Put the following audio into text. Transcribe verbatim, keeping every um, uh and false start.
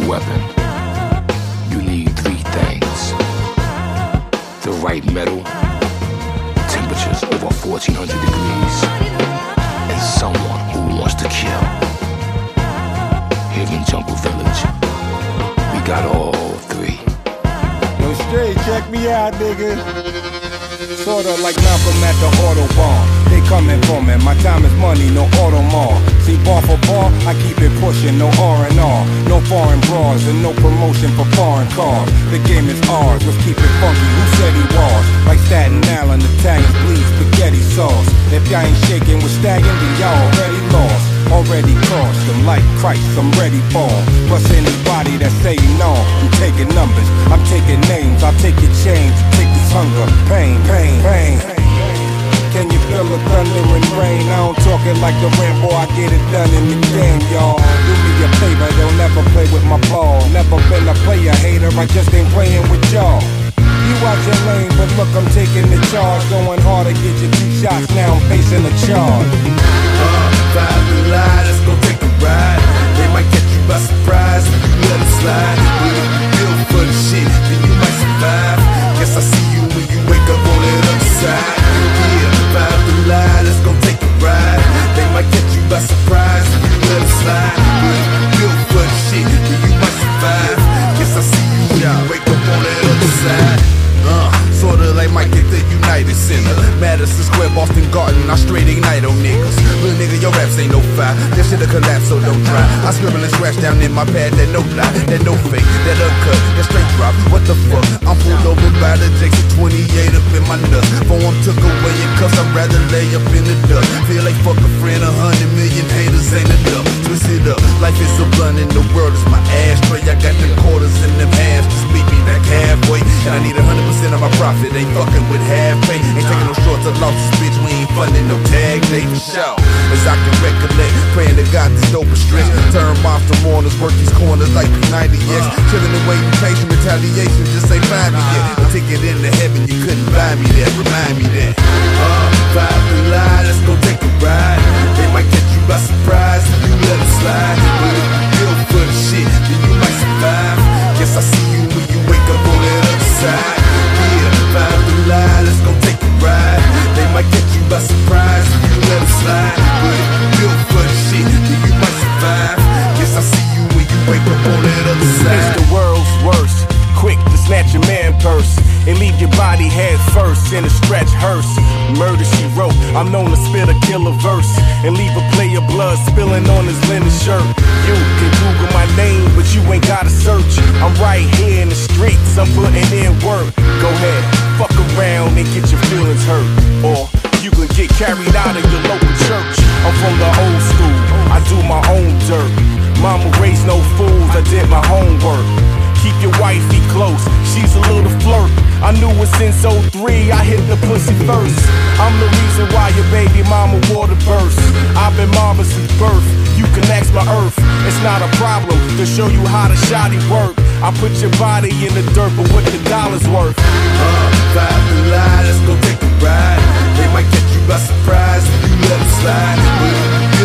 a weapon, you need three things: the right metal, temperatures over fourteen hundred degrees, and someone who wants to kill. Here in Jungle Village, we got all three. Yo, straight, check me out, nigga. Sorta like Malcolm at the Autobahn. They coming for me, my time is money, no Audemars. See, bar for bar, I keep it pushing, no R and R. No foreign bras and no promotion for foreign cars. The game is ours, let's keep it funky, who said he was? Like Staten Island, Italians bleed spaghetti sauce. If y'all ain't shaking with stagging, then y'all already lost. Already crossed them like Christ, I'm ready for 'em. Plus anybody that's saying no, I'm taking numbers, I'm taking names, I'll take your chains, take this hunger, pain, pain, pain. Can you feel the thunder and rain? I don't talk it like the Rambo, I get it done in the game, y'all. Do me a favor, they'll never play with my ball. Never been a player hater, I just ain't playing with y'all. You out your lane, but look, I'm taking the charge. Going hard to get you two shots, now I'm facing a charge. Uh, five to lie, let's go take a ride. They might catch you by surprise if you let it slide. But if you feel for the shit, then you might survive. Guess I see you when you wake up on that other side. Yeah, five to lie, let's go take a ride. They might catch you by surprise if you let it slide. But if you feel for the shit, then you might survive. Guess I see you when you wake up on that other side. Uh, sorta like Mike at the United Center, Madison Square, Boston Garden, I straight ignite on niggas. Little nigga, your raps ain't no fire, that shit'll collapse, so don't try. I scribble and scratch down in my pad, that no lie, that no fake, that uncut, that straight drop. What the fuck? I'm pulled over by the Jackson twenty-eight up in my nuts. Form took away it cause I'd rather lay up in the dust. Feel like fuck a friend, a hundred million haters ain't enough. Twist it up, life is so blunt and the world is my ashtray. I got them quarters in them halves, just meet me back halfway. And I need a hundred percent of my profit, ain't fucking with half pay. Ain't taking no shorts or losses, bitch, we ain't funding no tag day for show. As I can recollect, praying to God this dope is stretch. Turn monster mourners, work these corners like P ninety X. Chillin' and waiting, patient retaliation, just ain't find me yet. A ticket into heaven, you couldn't buy me that, remind me that. Uh, five to lie, let's go take a ride. They might catch you by surprise if you let them slide. But if you feel for the shit, then you might survive. Guess I see you when you wake up on that other side. Five to lie, let's go take a ride. They might catch you by surprise if you let them slide. But if you feel for the shit, then you might survive. Guess I see you when you wake up on that other side. It's the world's worst, quick to snatch your man purse and leave your body head first in a stretch hearse. Murder she wrote, I'm known to spit a killer verse and leave a player blood spilling on his linen shirt. You can Google my name, but you ain't gotta search. I'm right here in the streets, I'm putting in work. Go ahead, fuck around and get your feelings hurt. Or you can get carried out of your local church. I'm from the old school, I do my own dirt. Mama raised no fools, I did my homework. Keep your wifey close, she's a little flirt. I knew it since oh three, I hit the pussy first. I'm the reason why your baby mama wore the purse. I've been mama since birth, you can ask my earth. It's not a problem to show you how the shoddy work. I put your body in the dirt, but what the dollar's worth? Uh, five to lie, let's go take a ride. They might catch you by surprise if you let them slide. But if you